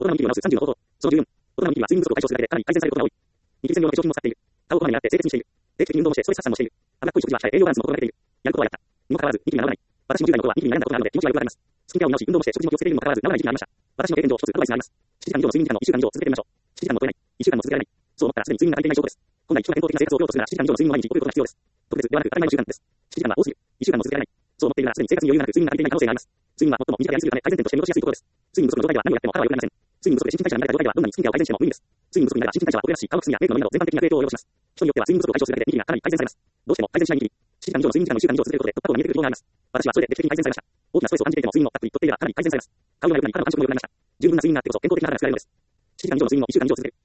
大人のニキビを直す30の方法。その14、大人のニキビは睡眠不足を解消するだけでかなり改善されることが多い。ニキビ専用の化粧品を使っている。顔をこまめに洗って清潔にしている。定期的に運動もしてストレス発散もしている。脂っこい食事は控え栄養バランスも心がけている。やることはやった。にもかかわらず、ニキビが治らない。私も10代の頃はニキビに悩んだことがあるので気持ちがよくわかります。スキンケアを見直し、運動もして食事も気をつけているにもかかわらず治らない時期がありました。私の経験上一つアドバイスがあります。7時間以上の睡眠時間の1週間以上続けてみましょう。7時間も超えない。1週間も続けられない。そう思ったらすでに睡眠が足りていない証拠です。本来人が健康的な生活を送ろうとするなら7時間以上の睡眠を毎日とることが必要です。特別ではなく当たり前の習慣です。7時間は多すぎる。1週間も続けられない。そう思っているならすでに生活に余裕がなく睡眠が足りていない可能性があります。睡眠は最も短くやりすぎるため改善点として見落としやすいことです。睡眠不足の状態では何をやっても肌は良くなりません。睡眠不足で新陳代謝が乱れた状態ではどんなにスキンケアを改善しても無意味です。睡眠不足になれば新陳代謝は遅れますし、顔のくすみやメイクの飲みなど全般的な影響を及ぼします。人によっては睡眠不足を解消するだけでニキビがかなり改善されます。どうしても改善しないニキビ。7時間以上の睡眠時間を1週間以上続けることで突破口が見えてくることがあります。私はそれで劇的に改善されました。大きなストレスを感じていても睡眠をたっぷりとっていればかなり改善されます。顔が良くなり、肌の感触も良くなりました。十分な睡眠があってこそ健康的な肌が作られるのです。7時間以上の睡眠を1週間以上続ける。